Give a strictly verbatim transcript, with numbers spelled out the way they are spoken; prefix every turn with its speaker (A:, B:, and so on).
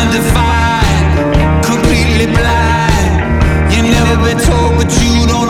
A: undefined, completely blind. You never been told, but you don't